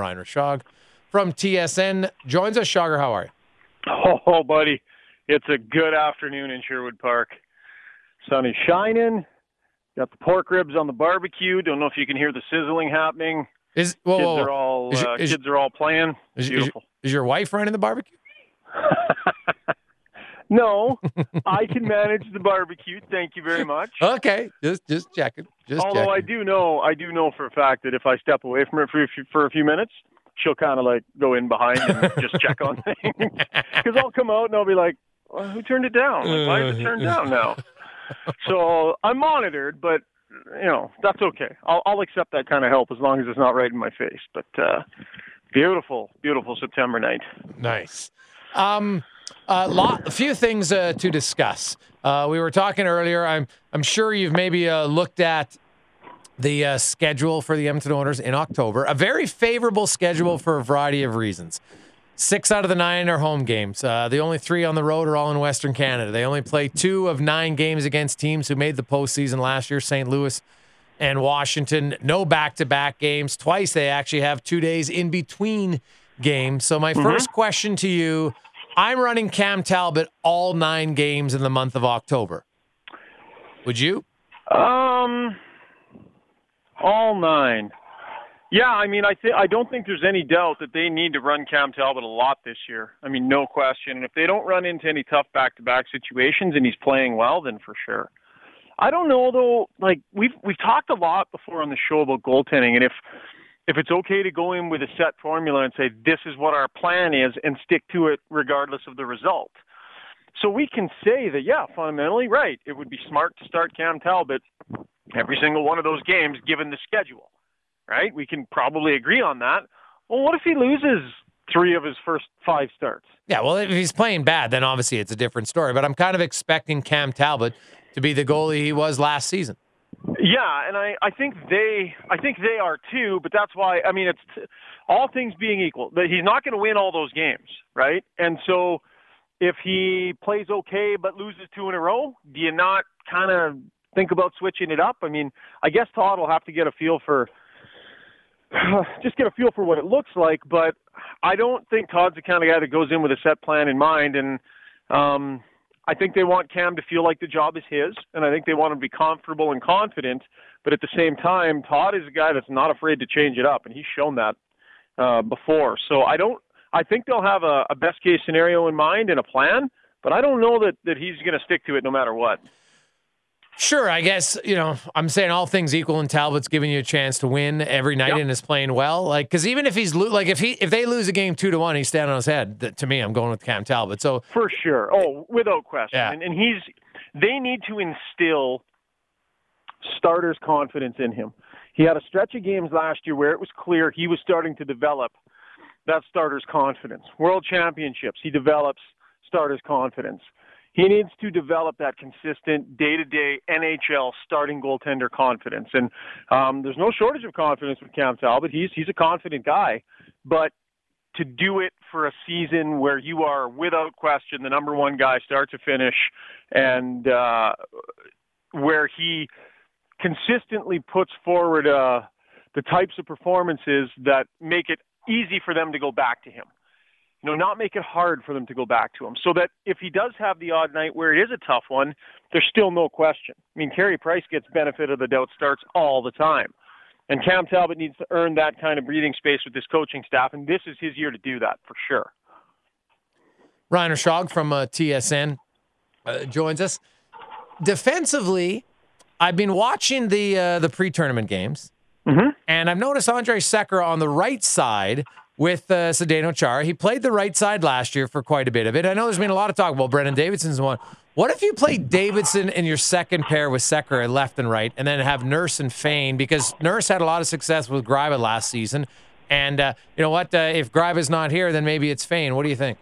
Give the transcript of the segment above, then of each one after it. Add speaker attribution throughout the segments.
Speaker 1: Ryan Rishaug from TSN joins us. Shogger, how are you?
Speaker 2: Oh, buddy, it's a good afternoon in Sherwood Park. Sun is shining. Got the pork ribs on the barbecue. Don't know if you can hear the sizzling happening. Kids are all playing. Beautiful.
Speaker 1: Is your wife running the barbecue?
Speaker 2: No, I can manage the barbecue. Thank you very much.
Speaker 1: Okay, just checking.
Speaker 2: Although I do know for a fact that if I step away from it for a few minutes, she'll kind of like go in behind and just check on things. Because I'll come out and I'll be like, well, who turned it down? Like, why is it turned down now? So I'm monitored, but that's okay. I'll accept that kind of help as long as it's not right in my face. But beautiful September night.
Speaker 1: Nice. A few things to discuss. We were talking earlier. I'm sure you've maybe looked at the schedule for the Edmonton Oilers in October. A very favorable schedule for a variety of reasons. 6 out of the 9 are home games. The only 3 on the road are all in Western Canada. They only play 2 of 9 games against teams who made the postseason last year, St. Louis and Washington. No back-to-back games. Twice they actually have 2 days in between games. So my first question to you, I'm running Cam Talbot all 9 games in the month of October. Would you?
Speaker 2: All 9. Yeah, I mean, I don't think there's any doubt that they need to run Cam Talbot a lot this year. I mean, no question. And if they don't run into any tough back-to-back situations and he's playing well, then for sure. I don't know though. Like we've talked a lot before on the show about goaltending, and if it's okay to go in with a set formula and say this is what our plan is and stick to it regardless of the result. So we can say that, yeah, fundamentally, right, it would be smart to start Cam Talbot every single one of those games given the schedule. Right? We can probably agree on that. Well, what if he loses 3 of his first 5 starts?
Speaker 1: Yeah, well, if he's playing bad, then obviously it's a different story. But I'm kind of expecting Cam Talbot to be the goalie he was last season.
Speaker 2: Yeah, and I think they are too. But that's why, I mean, it's all things being equal. He's not going to win all those games, right? And so if he plays okay but loses 2 in a row, do you not kind of think about switching it up? I mean, I guess Todd will have to get a feel for what it looks like, but I don't think Todd's the kind of guy that goes in with a set plan in mind, and I think they want Cam to feel like the job is his, and I think they want him to be comfortable and confident, but at the same time, Todd is a guy that's not afraid to change it up, and he's shown that before. So I think they'll have a best-case scenario in mind and a plan, but I don't know that he's going to stick to it no matter what.
Speaker 1: Sure, I guess, I'm saying all things equal, and Talbot's giving you a chance to win every night and is playing well. Like, because even if he's if they lose a game 2-1, he's standing on his head. To me, I'm going with Cam Talbot. So
Speaker 2: for sure, without question.
Speaker 1: Yeah.
Speaker 2: And they need to instill starters' confidence in him. He had a stretch of games last year where it was clear he was starting to develop that starter's confidence. World Championships, he develops starter's confidence. He needs to develop that consistent day-to-day NHL starting goaltender confidence. And there's no shortage of confidence with Cam Talbot. He's a confident guy. But to do it for a season where you are, without question, the number one guy start to finish, and where he consistently puts forward the types of performances that make it easy for them to go back to him. Not make it hard for them to go back to him, so that if he does have the odd night where it is a tough one, there's still no question. I mean, Carey Price gets benefit of the doubt starts all the time. And Cam Talbot needs to earn that kind of breathing space with this coaching staff, and this is his year to do that for sure.
Speaker 1: Ryan Rishaug from TSN joins us. Defensively, I've been watching the pre-tournament games, and I've noticed Andrej Sekera on the right side with Zdeno Chara. He played the right side last year for quite a bit of it. I know there's been a lot of talk about Brendan Davidson's one. What if you play Davidson in your second pair with Sekera left and right, and then have Nurse and Fane? Because Nurse had a lot of success with Greiva last season. And you know what? If Greiva's not here, then maybe it's Fane. What do you think?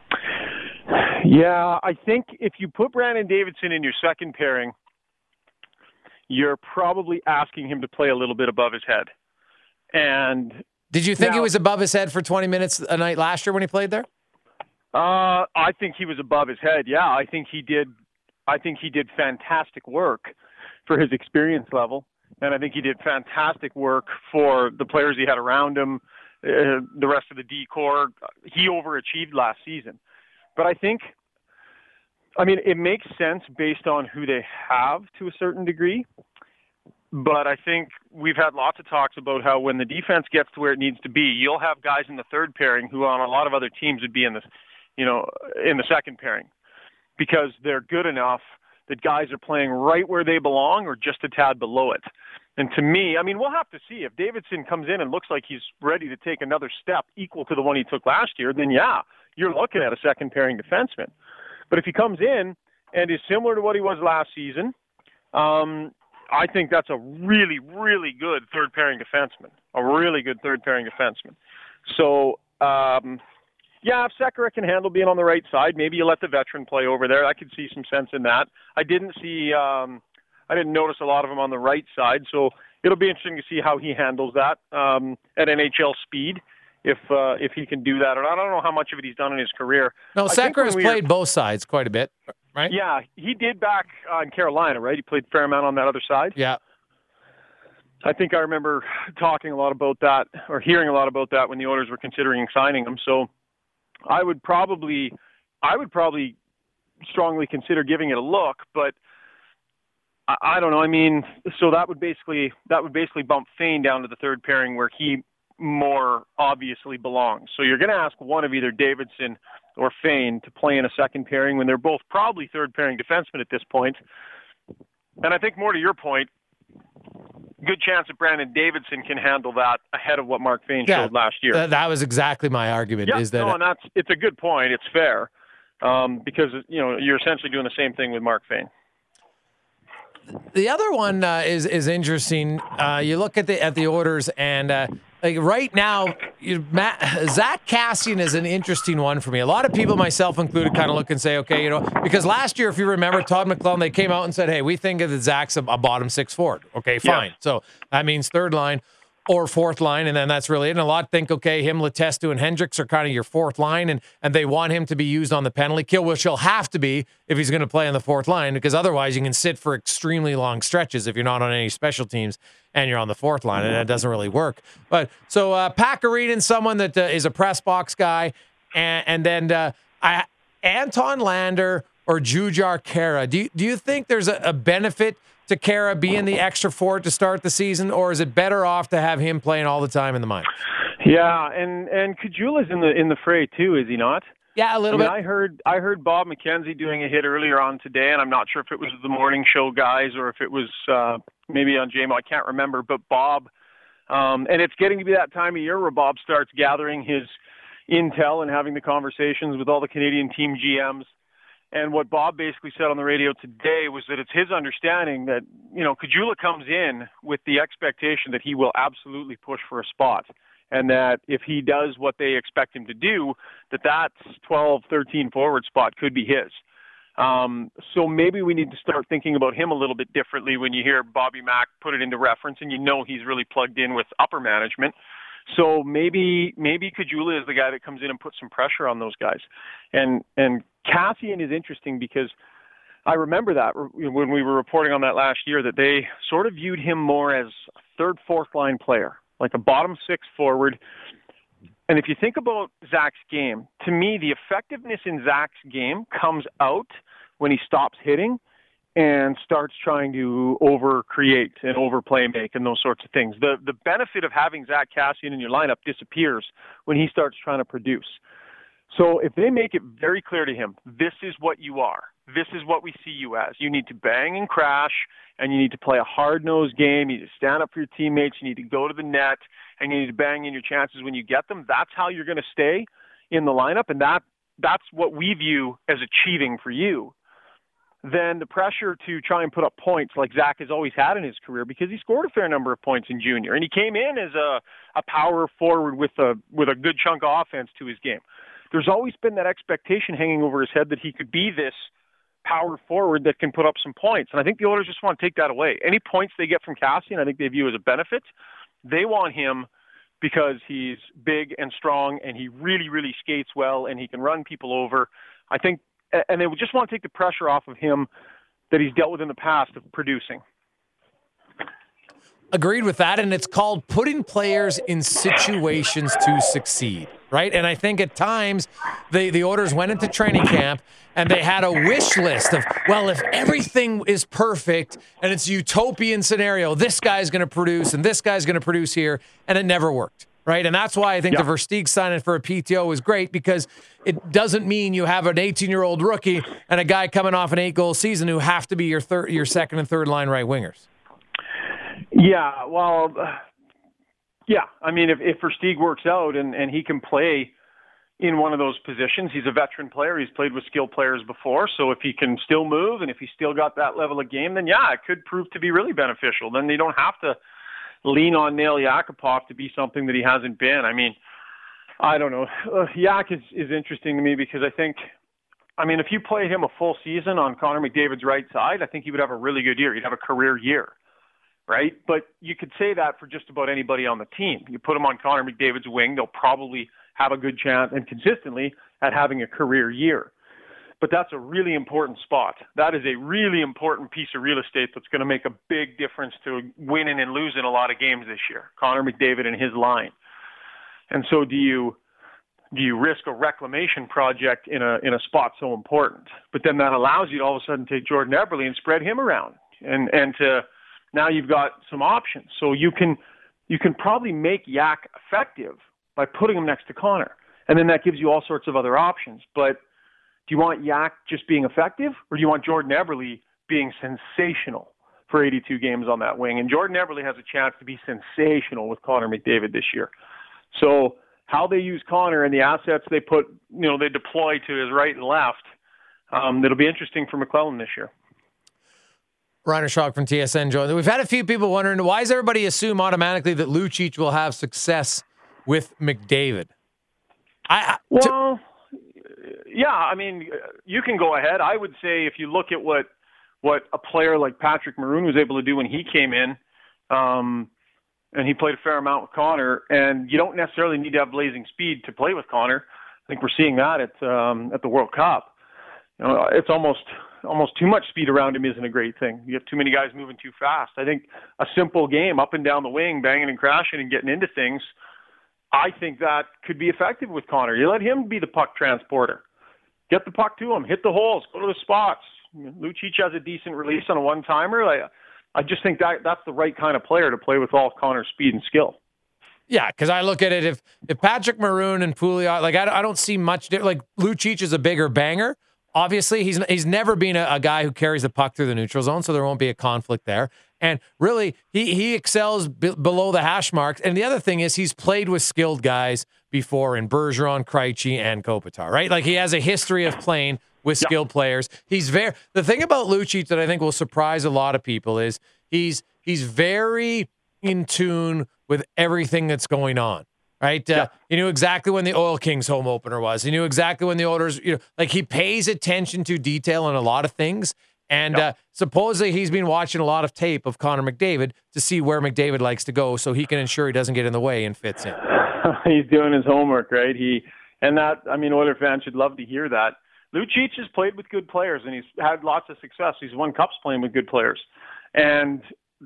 Speaker 2: Yeah, I think if you put Brandon Davidson in your second pairing, you're probably asking him to play a little bit above his head. And
Speaker 1: did you think he was above his head for 20 minutes a night last year when he played there?
Speaker 2: I think he was above his head. Yeah, I think he did fantastic work for his experience level, and I think he did fantastic work for the players he had around him, the rest of the D core. He overachieved last season. But I think, it makes sense based on who they have to a certain degree. But I think we've had lots of talks about how when the defense gets to where it needs to be, you'll have guys in the third pairing who on a lot of other teams would be in the second pairing because they're good enough that guys are playing right where they belong or just a tad below it. And to me, we'll have to see. If Davidson comes in and looks like he's ready to take another step equal to the one he took last year, then yeah, you're looking at a second pairing defenseman. But if he comes in and is similar to what he was last season, I think that's a really, really good third pairing defenseman. So, if Sekera can handle being on the right side, maybe you let the veteran play over there. I could see some sense in that. I didn't notice a lot of him on the right side, so it'll be interesting to see how he handles that at NHL speed, if he can do that. And I don't know how much of it he's done in his career.
Speaker 1: No, Sekera has played both sides quite a bit, right?
Speaker 2: Yeah, he did back in Carolina, right? He played a fair amount on that other side.
Speaker 1: Yeah.
Speaker 2: I think I remember talking a lot about that or hearing a lot about that when the Oilers were considering signing him. So I would probably strongly consider giving it a look, but I don't know. So that would basically bump Fane down to the third pairing where he more obviously belongs. So you're going to ask one of either Davidson or Fane to play in a second pairing when they're both probably third pairing defensemen at this point. And I think more to your point, good chance that Brandon Davidson can handle that ahead of what Mark Fane showed last year.
Speaker 1: That was exactly my argument.
Speaker 2: Yeah,
Speaker 1: is that
Speaker 2: it's a good point. It's fair because you're essentially doing the same thing with Mark Fane.
Speaker 1: The other one is interesting. You look at the Oilers, and right now, Zach Kassian is an interesting one for me. A lot of people, myself included, kind of look and say, okay, because last year, if you remember, Todd McClellan, they came out and said, hey, we think that Zach's a bottom six forward. Okay, fine. Yeah. So that means third line or fourth line, and then that's really it. And a lot think, okay, him, Letestu, and Hendricks are kind of your fourth line, and they want him to be used on the penalty kill, which he'll have to be if he's going to play on the fourth line, because otherwise you can sit for extremely long stretches if you're not on any special teams and you're on the fourth line, and it doesn't really work. But so Pakarinen, someone that is a press box guy, and then Anton Lander or Jujhar Khaira. Do you think there's a benefit to Khaira being the extra forward to start the season, or is it better off to have him playing all the time in the minors?
Speaker 2: Yeah, and Kajula's in the fray too, is he not?
Speaker 1: Yeah, a little bit.
Speaker 2: I heard Bob McKenzie doing a hit earlier on today, and I'm not sure if it was the morning show guys or if it was maybe on JMO. I can't remember, but Bob, and it's getting to be that time of year where Bob starts gathering his intel and having the conversations with all the Canadian team GMs. And what Bob basically said on the radio today was that it's his understanding that, Kajula comes in with the expectation that he will absolutely push for a spot. And that if he does what they expect him to do, that 12, 13 forward spot could be his. So maybe we need to start thinking about him a little bit differently when you hear Bobby Mack put it into reference and he's really plugged in with upper management. So maybe Kajula is the guy that comes in and puts some pressure on those guys. And Kassian is interesting because I remember that when we were reporting on that last year, that they sort of viewed him more as a third, fourth line player, like a bottom six forward. And if you think about Zach's game, to me, the effectiveness in Zach's game comes out when he stops hitting and starts trying to over-create and over-play-make and those sorts of things. The benefit of having Zach Kassian in your lineup disappears when he starts trying to produce. So if they make it very clear to him, this is what you are, this is what we see you as. You need to bang and crash, and you need to play a hard-nosed game. You need to stand up for your teammates. You need to go to the net, and you need to bang in your chances when you get them. That's how you're going to stay in the lineup, and that's what we view as achieving for you. Then the pressure to try and put up points like Zach has always had in his career, because he scored a fair number of points in junior, and he came in as a power forward with a good chunk of offense to his game. There's always been that expectation hanging over his head that he could be this power forward that can put up some points. And I think the Oilers just want to take that away. Any points they get from Kassian, I think they view as a benefit. They want him because he's big and strong and he really, really skates well and he can run people over. I think, and they would just want to take the pressure off of him that he's dealt with in the past of producing.
Speaker 1: Agreed with that, and it's called putting players in situations to succeed, right? And I think at times the Oilers went into training camp and they had a wish list of, well, if everything is perfect and it's a utopian scenario, this guy's going to produce and this guy's going to produce here, and it never worked, right? And that's why I think the Versteeg signing for a PTO is great, because it doesn't mean you have an 18-year-old rookie and a guy coming off an 8-goal season who have to be your second and third line right wingers.
Speaker 2: Yeah, well, I mean, if Versteeg works out and he can play in one of those positions, he's a veteran player. He's played with skilled players before. So if he can still move and if he's still got that level of game, then it could prove to be really beneficial. Then they don't have to lean on Nail Yakupov to be something that he hasn't been. I mean, I don't know. Yak is interesting to me because I think, if you played him a full season on Connor McDavid's right side, I think he would have a really good year. He'd have a career year. Right? But you could say that for just about anybody on the team. You put them on Connor McDavid's wing, they'll probably have a good chance and consistently at having a career year. But that's a really important spot. That is a really important piece of real estate that's going to make a big difference to winning and losing a lot of games this year. Connor McDavid and his line. And so do you risk a reclamation project in a spot so important? But then that allows you to all of a sudden take Jordan Eberle and spread him around and to now you've got some options. So you can probably make Yak effective by putting him next to Connor. And then that gives you all sorts of other options. But do you want Yak just being effective, or do you want Jordan Eberle being sensational for 82 games on that wing? And Jordan Eberle has a chance to be sensational with Connor McDavid this year. So how they use Connor and the assets they they deploy to his right and left, it'll be interesting for McClellan this year.
Speaker 1: Rainer Schock from TSN joined. We've had a few people wondering, why does everybody assume automatically that Lucic will have success with McDavid?
Speaker 2: You can go ahead. I would say if you look at what a player like Patrick Maroon was able to do when he came in, and he played a fair amount with Connor, and you don't necessarily need to have blazing speed to play with Connor. I think we're seeing that at the World Cup. It's almost too much speed around him isn't a great thing. You have too many guys moving too fast. I think a simple game up and down the wing, banging and crashing and getting into things, I think that could be effective with Connor. You let him be the puck transporter. Get the puck to him, hit the holes, go to the spots. Lucic has a decent release on a one-timer. I just think that's the right kind of player to play with all Connor's speed and skill.
Speaker 1: Yeah, because I look at it, if Patrick Maroon and Pouliot, I don't see much. Lucic is a bigger banger. Obviously, he's never been a guy who carries the puck through the neutral zone, so there won't be a conflict there. And really, he excels below the hash marks. And the other thing is he's played with skilled guys before in Bergeron, Krejci, and Kopitar, right? He has a history of playing with skilled players. The thing about Lucic that I think will surprise a lot of people is he's very in tune with everything that's going on. Right? He knew exactly when the Oil Kings home opener was. He knew exactly when the Oilers, he pays attention to detail on a lot of things. And supposedly he's been watching a lot of tape of Connor McDavid to see where McDavid likes to go so he can ensure he doesn't get in the way and fits in.
Speaker 2: He's doing his homework, right? Oiler fans should love to hear that. Lucic has played with good players and he's had lots of success. He's won cups playing with good players. And,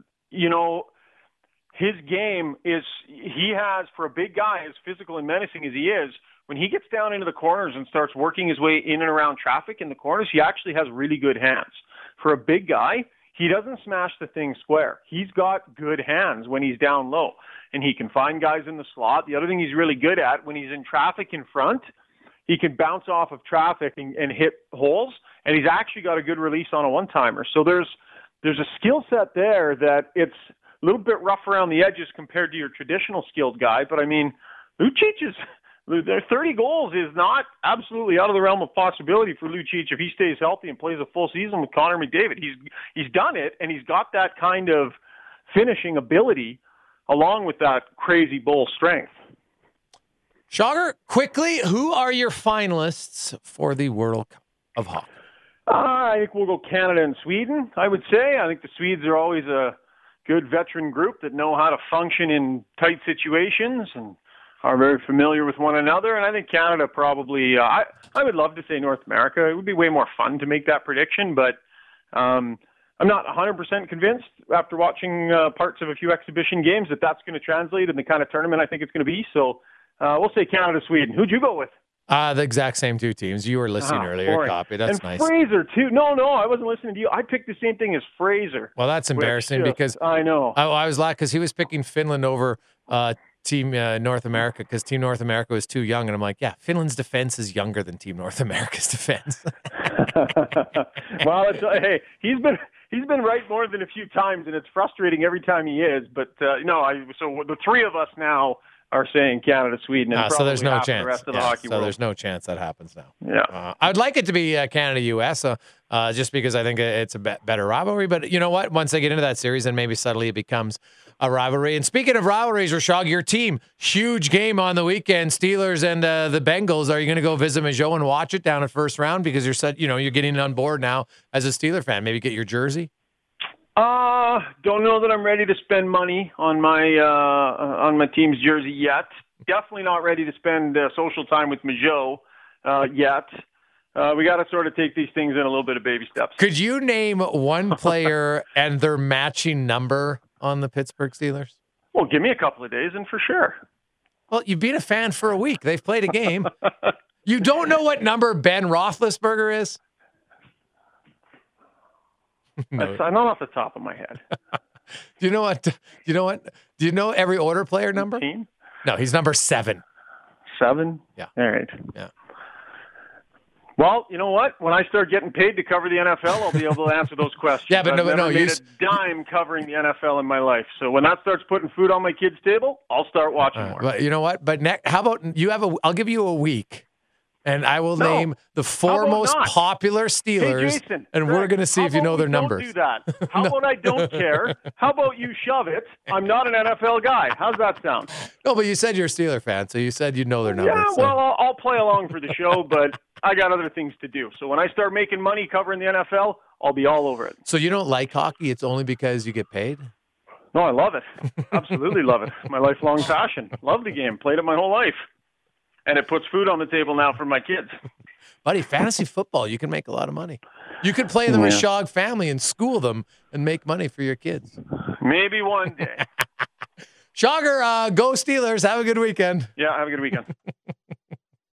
Speaker 2: his game he has, for a big guy, as physical and menacing as he is, when he gets down into the corners and starts working his way in and around traffic in the corners, he actually has really good hands. For a big guy, he doesn't smash the thing square. He's got good hands when he's down low, and he can find guys in the slot. The other thing he's really good at, when he's in traffic in front, he can bounce off of traffic and hit holes, and he's actually got a good release on a one-timer. So there's a skill set there that it's a little bit rough around the edges compared to your traditional skilled guy. But, Lucic their 30 goals is not absolutely out of the realm of possibility for Lucic if he stays healthy and plays a full season with Connor McDavid. He's done it, and he's got that kind of finishing ability along with that crazy bull strength.
Speaker 1: Schauger, quickly, who are your finalists for the World Cup of Hockey?
Speaker 2: I think we'll go Canada and Sweden, I would say. I think the Swedes are always a good veteran group that know how to function in tight situations and are very familiar with one another. And I think Canada probably, I would love to say North America. It would be way more fun to make that prediction, but I I'm not 100% convinced after watching parts of a few exhibition games that that's going to translate in the kind of tournament I think it's going to be. So we'll say Canada, Sweden. Who'd you go with?
Speaker 1: The exact same two teams. You were listening earlier.
Speaker 2: Boring.
Speaker 1: Copy. That's
Speaker 2: and
Speaker 1: nice.
Speaker 2: Fraser, too. No, I wasn't listening to you. I picked the same thing as Fraser.
Speaker 1: Well, that's embarrassing because
Speaker 2: I know.
Speaker 1: I was laughing because he was picking Finland over Team North America because Team North America was too young. And I'm like, yeah, Finland's defense is younger than Team North America's defense.
Speaker 2: Well, hey, he's been right more than a few times, and it's frustrating every time he is. But so the three of us now are saying Canada, Sweden, and
Speaker 1: so there's no
Speaker 2: half
Speaker 1: chance.
Speaker 2: The rest of the hockey world.
Speaker 1: There's no chance that happens now.
Speaker 2: Yeah,
Speaker 1: I'd like it to be Canada, U.S. Just because I think it's a better rivalry. But you know what? Once they get into that series, then maybe suddenly it becomes a rivalry. And speaking of rivalries, Rashog, your team, huge game on the weekend, Steelers and the Bengals. Are you going to go visit Majo and watch it down at first round because you're getting on board now as a Steeler fan? Maybe get your jersey.
Speaker 2: Don't know that I'm ready to spend money on my team's jersey yet. Definitely not ready to spend social time with Majo yet. We got to sort of take these things in a little bit of baby steps.
Speaker 1: Could you name one player and their matching number on the Pittsburgh Steelers?
Speaker 2: Well, give me a couple of days and for sure.
Speaker 1: Well, you've been a fan for a week. They've played a game. You don't know what number Ben Roethlisberger is?
Speaker 2: No. Not off the top of my head.
Speaker 1: Do you know what? Do you know every order player number?
Speaker 2: 15?
Speaker 1: No, he's number 7.
Speaker 2: 7?
Speaker 1: Yeah.
Speaker 2: All right.
Speaker 1: Yeah.
Speaker 2: Well, you know what? When I start getting paid to cover the NFL, I'll be able to answer those questions.
Speaker 1: Yeah, but
Speaker 2: I've never made a dime covering the NFL in my life. So when that starts putting food on my kids' table, I'll start watching more.
Speaker 1: But you know what? But how about you I'll give you a week. And I will name the 4 most popular Steelers,
Speaker 2: hey, Jason,
Speaker 1: and we're going to see if you know their numbers.
Speaker 2: Don't do that. How about I don't care? How about you shove it? I'm not an NFL guy. How's that sound?
Speaker 1: No, but you said you're a Steeler fan, so you said you'd know their numbers.
Speaker 2: Yeah, well, I'll play along for the show, but I got other things to do. So when I start making money covering the NFL, I'll be all over it.
Speaker 1: So you don't like hockey? It's only because you get paid?
Speaker 2: No, I love it. Absolutely love it. My lifelong passion. Love the game. Played it my whole life. And it puts food on the table now for my kids.
Speaker 1: Buddy, fantasy football, you can make a lot of money. You could play the Rashog family and school them and make money for your kids.
Speaker 2: Maybe one day.
Speaker 1: Shogger, go Steelers. Have a good weekend.
Speaker 2: Yeah, have a good weekend.